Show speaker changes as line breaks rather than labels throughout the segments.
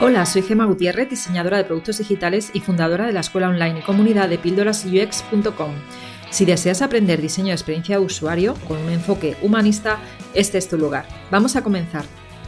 Hola, soy Gemma Gutiérrez, diseñadora de productos digitales y fundadora de la escuela online y comunidad de píldorasux.com. Si deseas aprender diseño de experiencia de usuario con un enfoque humanista, este es tu lugar. Vamos a comenzar.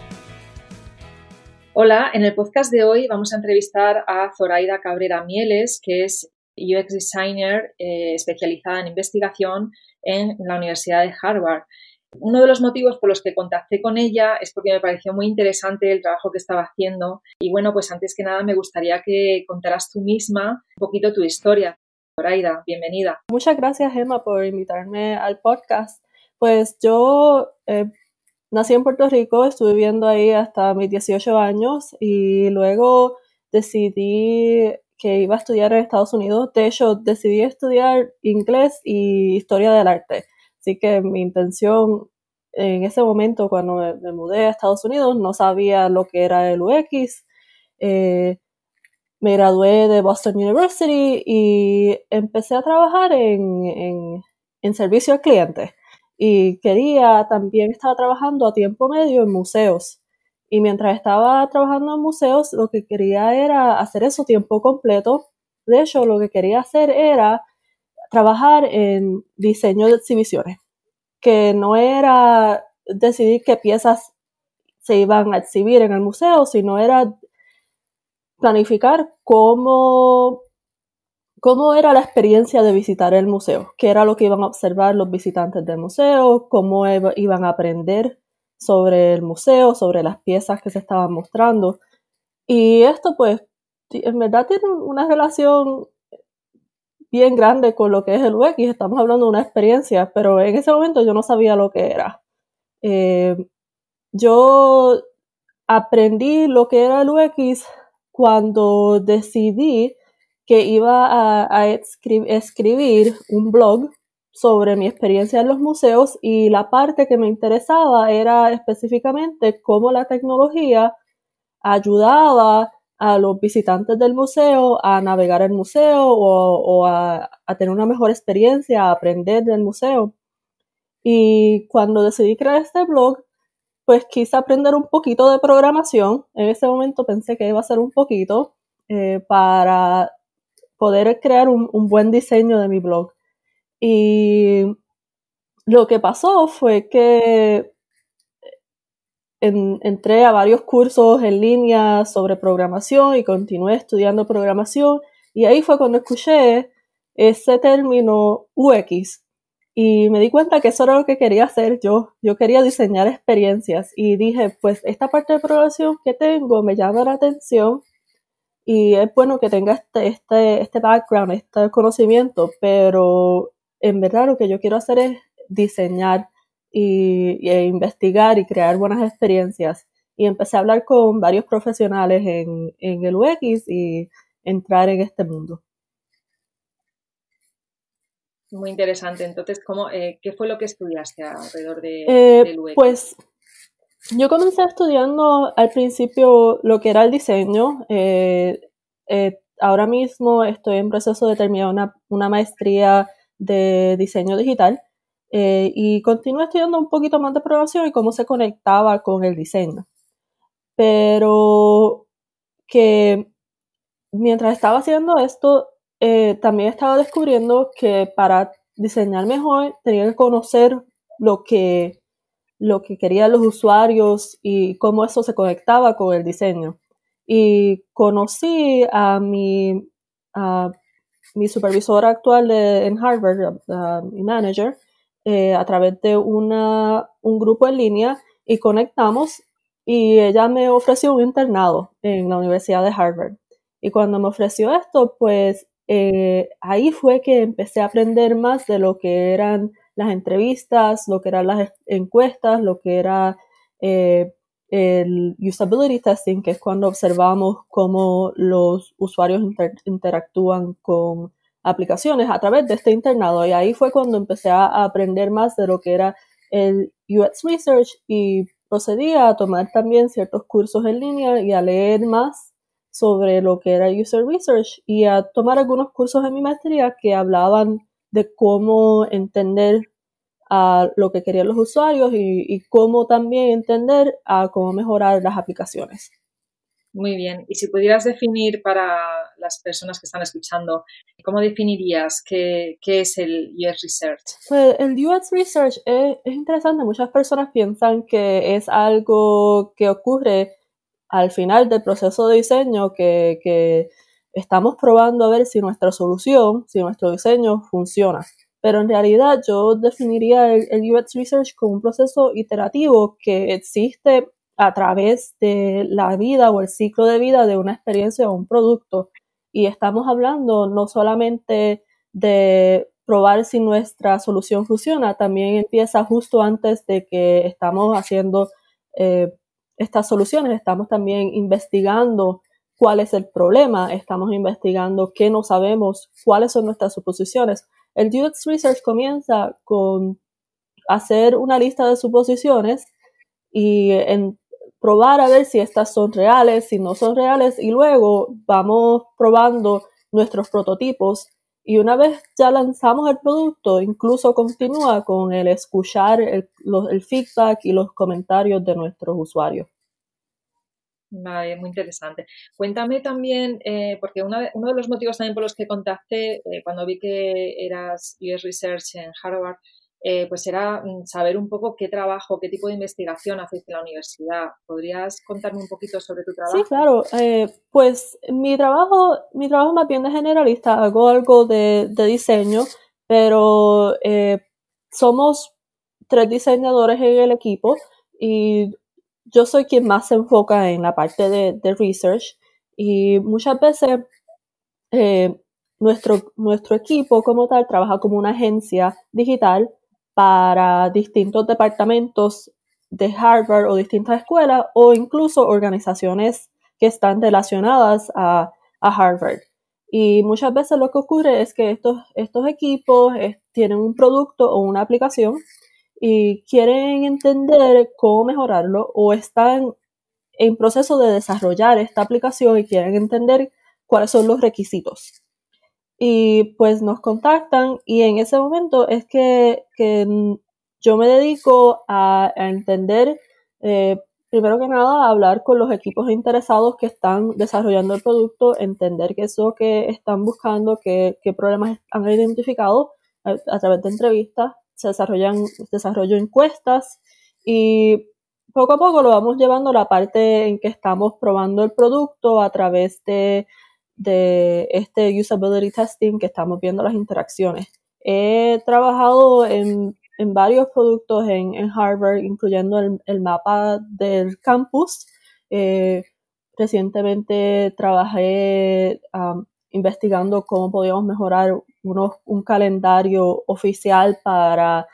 Hola, en el podcast de hoy vamos a entrevistar a Zoraida Cabrera Mieles, que es UX Designer especializada en investigación en la Universidad de Harvard. Uno de los motivos por los que contacté con ella es porque me pareció muy interesante el trabajo que estaba haciendo y bueno, pues antes que nada me gustaría que contaras tú misma un poquito tu historia. Zoraida, bienvenida.
Muchas gracias, Gemma, por invitarme al podcast. Pues yo nací en Puerto Rico, estuve viviendo ahí hasta mis 18 años y luego decidí que iba a estudiar en Estados Unidos. De hecho, decidí estudiar inglés y historia del arte. Así que mi intención en ese momento, cuando me mudé a Estados Unidos, no sabía lo que era el UX. Me gradué de Boston University y empecé a trabajar en servicio al cliente. Y estaba trabajando a tiempo medio en museos. Y mientras estaba trabajando en museos, lo que quería era hacer eso a tiempo completo. De hecho, lo que quería hacer era trabajar en diseño de exhibiciones, que no era decidir qué piezas se iban a exhibir en el museo, sino era planificar cómo era la experiencia de visitar el museo, qué era lo que iban a observar los visitantes del museo, cómo iban a aprender sobre el museo, sobre las piezas que se estaban mostrando. Y esto pues en verdad tiene una relación bien grande con lo que es el UX. Estamos hablando de una experiencia, pero en ese momento yo no sabía lo que era. Yo aprendí lo que era el UX cuando decidí que iba a escribir un blog sobre mi experiencia en los museos, y la parte que me interesaba era específicamente cómo la tecnología ayudaba a los visitantes del museo a navegar el museo o a tener una mejor experiencia, a aprender del museo. Y cuando decidí crear este blog, pues quise aprender un poquito de programación. En ese momento pensé que iba a ser un poquito para poder crear un buen diseño de mi blog. Y lo que pasó fue que entré a varios cursos en línea sobre programación y continué estudiando programación, y ahí fue cuando escuché ese término UX y me di cuenta que eso era lo que quería hacer yo. Yo quería diseñar experiencias y dije, pues esta parte de programación que tengo me llama la atención y es bueno que tenga este background, este conocimiento, pero en verdad lo que yo quiero hacer es diseñar e investigar y crear buenas experiencias. Y empecé a hablar con varios profesionales en el UX y entrar en este mundo.
Muy interesante. Entonces, ¿qué fue lo que estudiaste alrededor del UX?
Pues yo comencé estudiando al principio lo que era el diseño. Ahora mismo estoy en proceso de terminar una maestría de diseño digital y continué estudiando un poquito más de programación y cómo se conectaba con el diseño. Pero que mientras estaba haciendo esto, también estaba descubriendo que para diseñar mejor tenía que conocer lo que querían los usuarios y cómo eso se conectaba con el diseño. Y conocí a mi supervisora actual en Harvard, mi manager, a través de un grupo en línea, y conectamos, y ella me ofreció un internado en la Universidad de Harvard. Y cuando me ofreció esto, pues ahí fue que empecé a aprender más de lo que eran las entrevistas, lo que eran las encuestas, lo que era el usability testing, que es cuando observamos cómo los usuarios interactúan con aplicaciones a través de este internado. Y ahí fue cuando empecé a aprender más de lo que era el UX Research, y procedí a tomar también ciertos cursos en línea y a leer más sobre lo que era User Research, y a tomar algunos cursos en mi maestría que hablaban de cómo entender a lo que querían los usuarios y cómo también entender a cómo mejorar las aplicaciones.
Muy bien. Y si pudieras definir para las personas que están escuchando, ¿cómo definirías qué es el UX Research?
Pues el UX Research es interesante. Muchas personas piensan que es algo que ocurre al final del proceso de diseño, que estamos probando a ver si nuestra solución, si nuestro diseño funciona. Pero en realidad yo definiría el UX Research como un proceso iterativo que existe a través de la vida o el ciclo de vida de una experiencia o un producto. Y estamos hablando no solamente de probar si nuestra solución funciona, también empieza justo antes de que estamos haciendo estas soluciones, estamos también investigando cuál es el problema, estamos investigando qué no sabemos, cuáles son nuestras suposiciones. El UX Research comienza con hacer una lista de suposiciones y probar a ver si estas son reales, si no son reales, y luego vamos probando nuestros prototipos. Y una vez ya lanzamos el producto, incluso continúa con el escuchar el feedback y los comentarios de nuestros usuarios.
Vale, muy interesante. Cuéntame también, porque uno de los motivos también por los que contacté cuando vi que eras UX Research en Harvard, pues era saber un poco qué trabajo, qué tipo de investigación hacéis en la universidad. ¿Podrías contarme un poquito sobre tu trabajo?
Sí, claro. Pues mi trabajo más bien de generalista, hago algo de diseño, pero somos 3 diseñadores en el equipo y yo soy quien más se enfoca en la parte de research y muchas veces eh, nuestro equipo como tal trabaja como una agencia digital para distintos departamentos de Harvard o distintas escuelas o incluso organizaciones que están relacionadas a Harvard. Y muchas veces lo que ocurre es que estos equipos tienen un producto o una aplicación y quieren entender cómo mejorarlo o están en proceso de desarrollar esta aplicación y quieren entender cuáles son los requisitos. Y pues nos contactan y en ese momento es que yo me dedico a entender, primero que nada, a hablar con los equipos interesados que están desarrollando el producto, entender qué es lo que están buscando, qué problemas han identificado a través de entrevistas, desarrollo encuestas y poco a poco lo vamos llevando a la parte en que estamos probando el producto a través de este usability testing que estamos viendo las interacciones. He trabajado en varios productos en Harvard, incluyendo el mapa del campus. Recientemente trabajé investigando cómo podíamos mejorar un calendario oficial para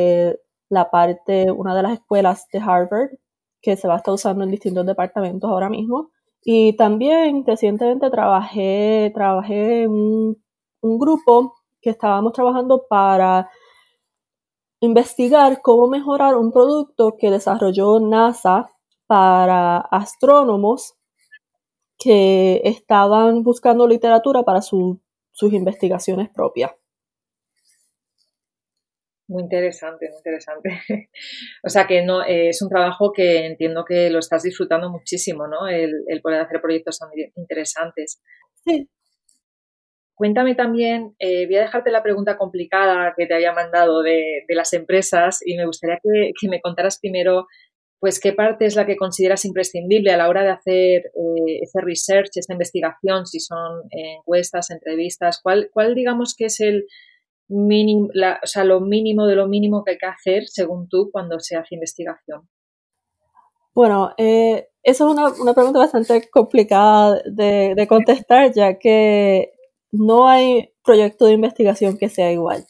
una de las escuelas de Harvard, que se va a estar usando en distintos departamentos ahora mismo. Y también recientemente trabajé en un grupo que estábamos trabajando para investigar cómo mejorar un producto que desarrolló NASA para astrónomos que estaban buscando literatura para sus investigaciones propias.
Muy interesante, muy interesante. O sea que no es un trabajo que entiendo que lo estás disfrutando muchísimo, ¿no? El poder hacer proyectos tan interesantes.
Sí.
Cuéntame también, voy a dejarte la pregunta complicada que te había mandado de las empresas y me gustaría que me contaras primero, pues, qué parte es la que consideras imprescindible a la hora de hacer ese research, esta investigación, si son encuestas, entrevistas, ¿cuál digamos que es el mínimo, o sea, lo mínimo de lo mínimo que hay que hacer, según tú, cuando se hace investigación?
Bueno, esa es una pregunta bastante complicada de contestar, ya que no hay proyecto de investigación que sea igual.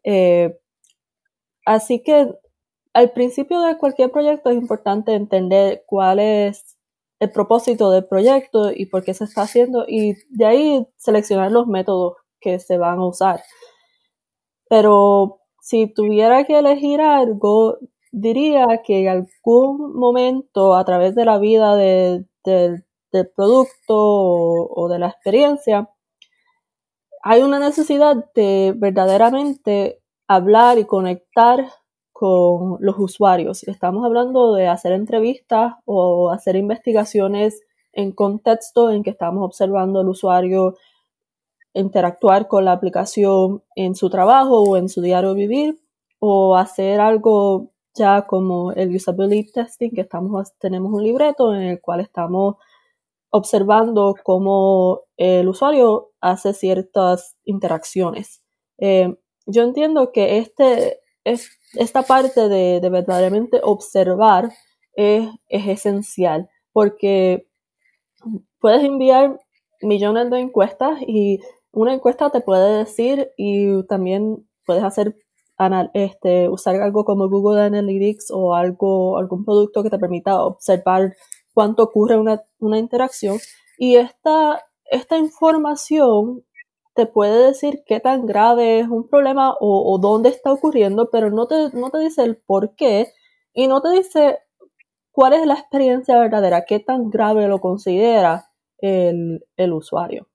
Así que al principio de cualquier proyecto es importante entender cuál es el propósito del proyecto y por qué se está haciendo y de ahí seleccionar los métodos que se van a usar. Pero si tuviera que elegir algo, diría que en algún momento a través de la vida del producto o de la experiencia, hay una necesidad de verdaderamente hablar y conectar con los usuarios. Estamos hablando de hacer entrevistas o hacer investigaciones en contexto en que estamos observando al usuario interactuar con la aplicación en su trabajo o en su diario vivir, o hacer algo ya como el usability testing, que tenemos un libreto en el cual estamos observando cómo el usuario hace ciertas interacciones. Yo entiendo que esta parte de verdaderamente observar es esencial, porque puedes enviar millones de encuestas y una encuesta te puede decir, y también puedes usar algo como Google Analytics o algún producto que te permita observar cuánto ocurre una interacción, y esta información te puede decir qué tan grave es un problema o dónde está ocurriendo, pero no te dice el por qué y no te dice cuál es la experiencia verdadera, qué tan grave lo considera el usuario.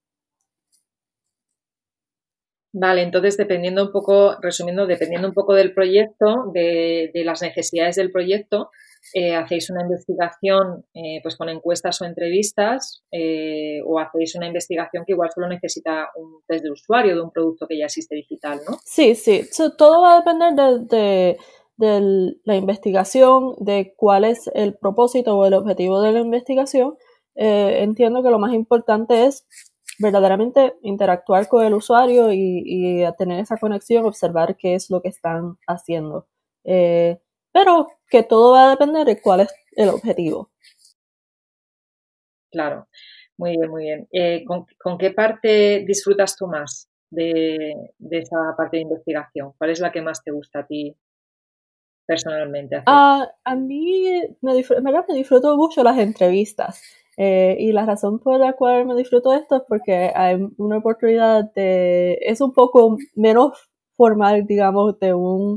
Vale, entonces dependiendo un poco, resumiendo, dependiendo un poco del proyecto, de las necesidades del proyecto, hacéis una investigación pues con encuestas o entrevistas, o hacéis una investigación que igual solo necesita un test de usuario de un producto que ya existe digital, ¿no?
Sí. Todo va a depender de la investigación, de cuál es el propósito o el objetivo de la investigación. Entiendo que lo más importante es verdaderamente interactuar con el usuario y tener esa conexión, observar qué es lo que están haciendo. Pero que todo va a depender de cuál es el objetivo.
Claro, muy bien, muy bien. ¿Con qué parte disfrutas tú más de esa parte de investigación? ¿Cuál es la que más te gusta a ti personalmente hacer?
A mí en verdad me disfruto mucho las entrevistas. Y la razón por la cual me disfruto esto es porque hay una oportunidad es un poco menos formal, digamos, de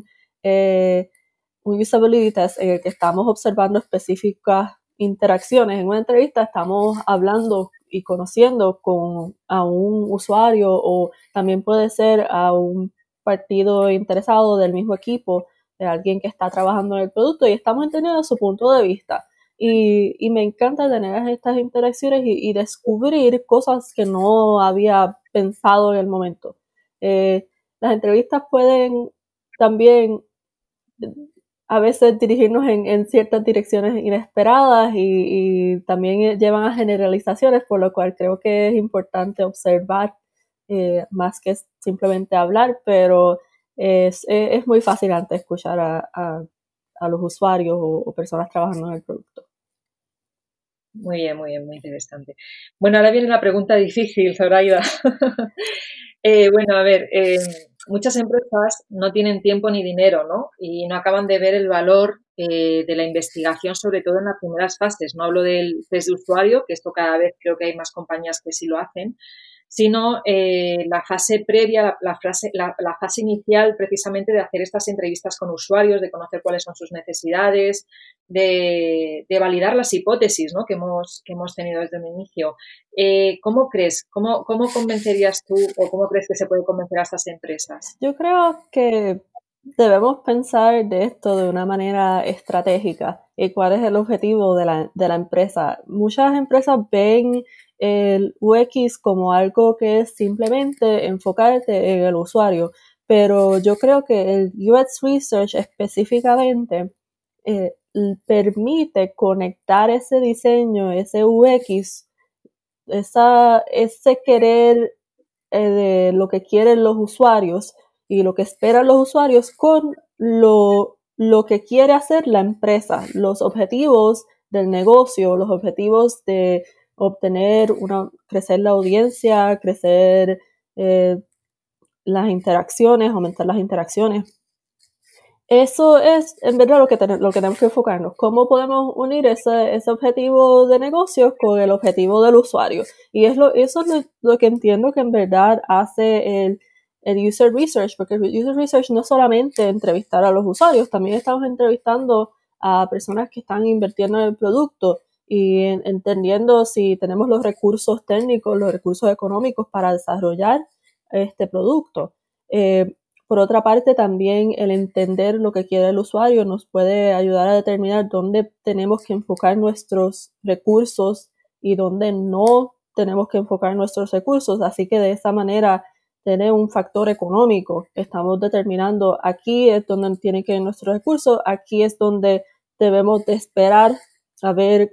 un usability test en el que estamos observando específicas interacciones. En una entrevista estamos hablando y conociendo a un usuario, o también puede ser a un partido interesado del mismo equipo, de alguien que está trabajando en el producto, y estamos entendiendo su punto de vista. Y me encanta tener estas interacciones y descubrir cosas que no había pensado en el momento. Las entrevistas pueden también a veces dirigirnos en ciertas direcciones inesperadas y también llevan a generalizaciones, por lo cual creo que es importante observar más que simplemente hablar, pero es muy fascinante escuchar a los usuarios o personas trabajando en el producto.
Muy bien, muy bien, muy interesante. Bueno, ahora viene la pregunta difícil, Zoraida. Bueno, a ver, muchas empresas no tienen tiempo ni dinero, ¿no? Y no acaban de ver el valor de la investigación, sobre todo en las primeras fases. No hablo del test de usuario, que esto cada vez creo que hay más compañías que sí lo hacen, sino la fase previa, la fase inicial precisamente de hacer estas entrevistas con usuarios, de conocer cuáles son sus necesidades, de validar las hipótesis, ¿no?, que hemos tenido desde un inicio. ¿Cómo crees? ¿Cómo convencerías tú o cómo crees que se puede convencer a estas empresas?
Yo creo que debemos pensar de esto de una manera estratégica y cuál es el objetivo de la empresa. Muchas empresas ven el UX como algo que es simplemente enfocarte en el usuario, pero yo creo que el UX Research específicamente permite conectar ese diseño, ese UX, ese querer de lo que quieren los usuarios y lo que esperan los usuarios con lo que quiere hacer la empresa, los objetivos del negocio, los objetivos de crecer la audiencia, crecer las interacciones, aumentar las interacciones. Eso es en verdad lo que tenemos que enfocarnos. ¿Cómo podemos unir ese objetivo de negocio con el objetivo del usuario? Y eso es lo que entiendo que en verdad hace el user research, porque el user research no es solamente entrevistar a los usuarios, también estamos entrevistando a personas que están invirtiendo en el producto y entendiendo si tenemos los recursos técnicos, los recursos económicos para desarrollar este producto. Por otra parte, también el entender lo que quiere el usuario nos puede ayudar a determinar dónde tenemos que enfocar nuestros recursos y dónde no tenemos que enfocar nuestros recursos. Así que de esa manera tener un factor económico. Estamos determinando aquí es donde tienen que ir nuestros recursos, aquí es donde debemos de esperar a ver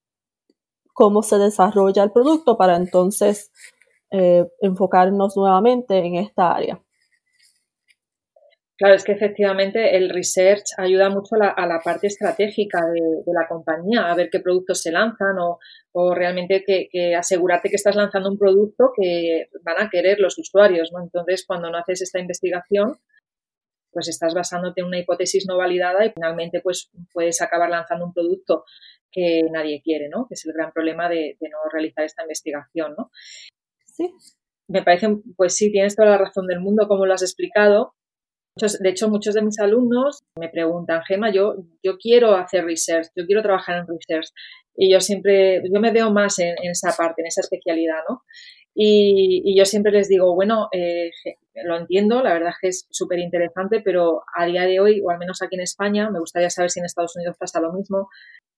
cómo se desarrolla el producto para entonces enfocarnos nuevamente en esta área.
Claro, es que efectivamente el research ayuda mucho a la parte estratégica de la compañía, a ver qué productos se lanzan o realmente que asegurarte que estás lanzando un producto que van a querer los usuarios, ¿no? Entonces, cuando no haces esta investigación, pues estás basándote en una hipótesis no validada y finalmente pues puedes acabar lanzando un producto que nadie quiere, ¿no? Que es el gran problema de no realizar esta investigación, ¿no?
Sí.
Me parece, pues sí, tienes toda la razón del mundo, como lo has explicado. De hecho, muchos de mis alumnos me preguntan, Gemma, yo quiero hacer research, yo quiero trabajar en research. Y yo me veo más en esa parte, en esa especialidad, ¿no? Y yo siempre les digo, bueno, lo entiendo, la verdad es que es súper interesante, pero a día de hoy, o al menos aquí en España, me gustaría saber si en Estados Unidos pasa lo mismo.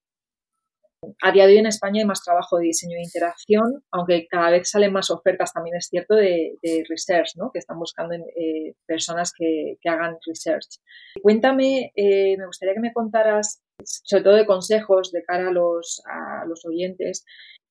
A día de hoy en España hay más trabajo de diseño de interacción, aunque cada vez salen más ofertas, también es cierto, de research, ¿no? Que están buscando personas que hagan research. Cuéntame, me gustaría que me contaras, sobre todo de consejos de cara a los oyentes,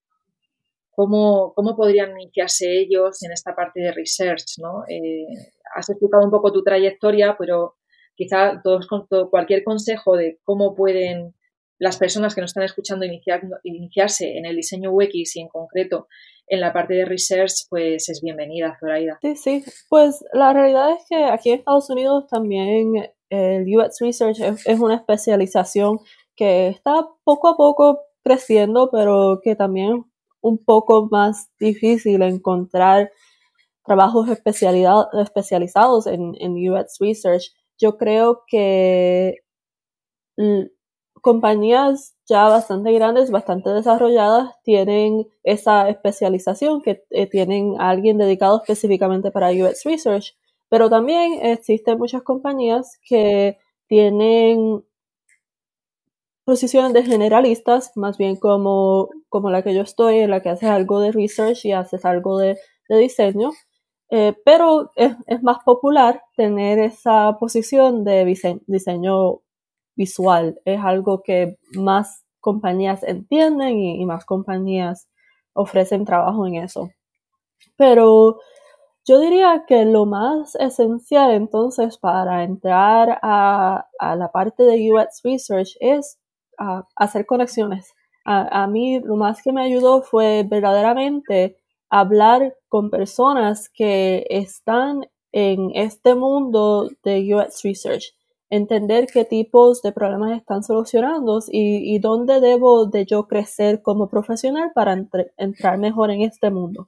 cómo podrían iniciarse ellos en esta parte de research, ¿no? Has explicado un poco tu trayectoria, pero quizá cualquier consejo de cómo pueden las personas que nos están escuchando iniciarse en el diseño UX y en concreto en la parte de research, pues es bienvenida, Zoraida.
Sí. Pues la realidad es que aquí en Estados Unidos también el UX Research es una especialización que está poco a poco creciendo, pero que también un poco más difícil encontrar trabajos especializados en UX Research. Yo creo que compañías ya bastante grandes, bastante desarrolladas, tienen esa especialización, que tienen a alguien dedicado específicamente para UX Research, pero también existen muchas compañías que tienen posiciones de generalistas, más bien como la que yo estoy, en la que haces algo de research y haces algo de diseño, pero es más popular tener esa posición de diseño visual. Es algo que más compañías entienden y más compañías ofrecen trabajo en eso. Pero yo diría que lo más esencial entonces para entrar a la parte de UX Research es hacer conexiones. A mí lo más que me ayudó fue verdaderamente hablar con personas que están en este mundo de UX Research, entender qué tipos de problemas están solucionando y dónde debo de yo crecer como profesional para entrar mejor en este mundo.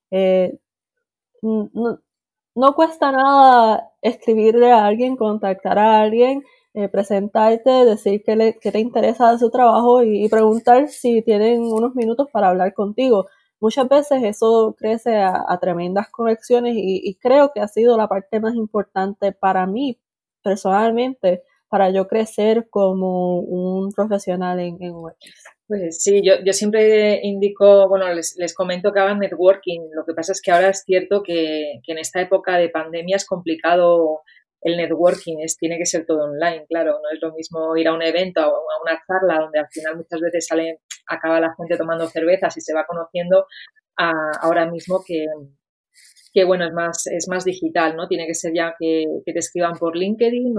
No, no cuesta nada escribirle a alguien, contactar a alguien, presentarte, decir que te interesa de su trabajo y preguntar si tienen unos minutos para hablar contigo. Muchas veces eso crece a tremendas conexiones y creo que ha sido la parte más importante para mí personalmente, para yo crecer como un profesional en UX.
Pues sí, yo siempre indico, bueno, les comento que hagan networking. Lo que pasa es que ahora es cierto que en esta época de pandemia es complicado el networking, tiene que ser todo online, claro. No es lo mismo ir a un evento o a una charla donde al final muchas veces acaba la gente tomando cervezas y se va conociendo ahora mismo que bueno, es más digital, ¿no? Tiene que ser ya que te escriban por LinkedIn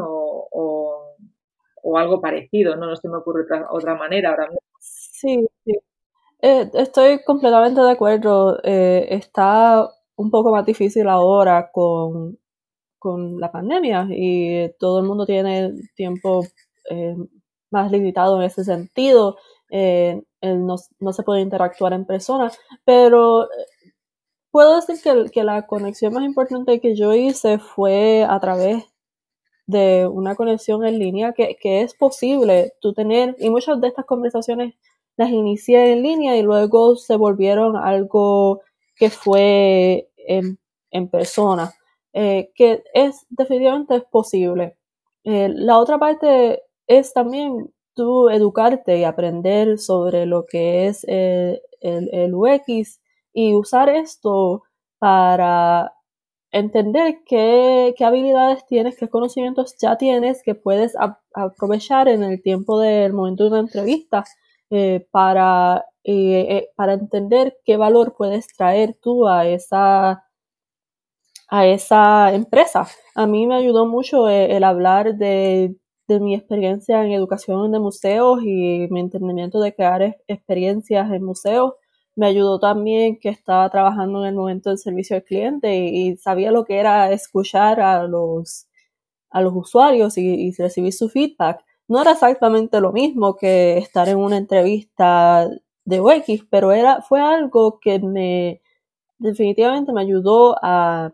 o algo parecido, ¿no? No se me ocurre otra manera ahora mismo.
Sí. Estoy completamente de acuerdo. Está un poco más difícil ahora con la pandemia y todo el mundo tiene tiempo más limitado en ese sentido. No se puede interactuar en persona, pero puedo decir que la conexión más importante que yo hice fue a través de una conexión en línea que es posible tú tener, y muchas de estas conversaciones las inicié en línea y luego se volvieron algo que fue en persona, que definitivamente es posible. La otra parte es también tú educarte y aprender sobre lo que es el UX y usar esto para entender qué habilidades tienes, qué conocimientos ya tienes que puedes aprovechar en el tiempo del momento de una entrevista para entender qué valor puedes traer tú a esa empresa. A mí me ayudó mucho el hablar de mi experiencia en educación de museos y mi entendimiento de crear experiencias en museos. Me ayudó también que estaba trabajando en el momento del servicio al cliente y sabía lo que era escuchar a los usuarios y recibir su feedback. No era exactamente lo mismo que estar en una entrevista de UX, pero fue algo que definitivamente me ayudó a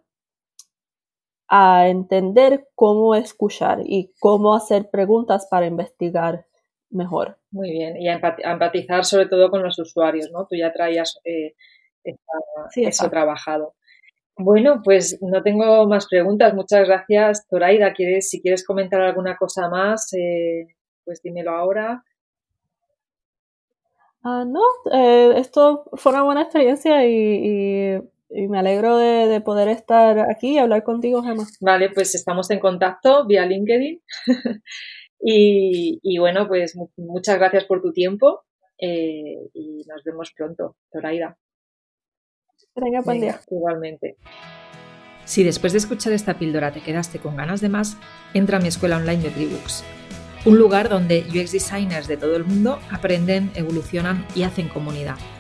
entender cómo escuchar y cómo hacer preguntas para investigar mejor.
Muy bien, y a empatizar sobre todo con los usuarios, ¿no? Tú ya traías eso trabajado. Bueno, pues no tengo más preguntas. Muchas gracias, Zoraida. Si quieres comentar alguna cosa más, pues dímelo ahora.
No, esto fue una buena experiencia y me alegro de poder estar aquí y hablar contigo, Gemma.
Vale, pues estamos en contacto vía LinkedIn. y bueno, pues muchas gracias por tu tiempo y nos vemos pronto, Zoraida.
Venga, buen día.
Igualmente. Si después de escuchar esta píldora te quedaste con ganas de más, entra a mi escuela online de Tribooks, un lugar donde UX designers de todo el mundo aprenden, evolucionan y hacen comunidad.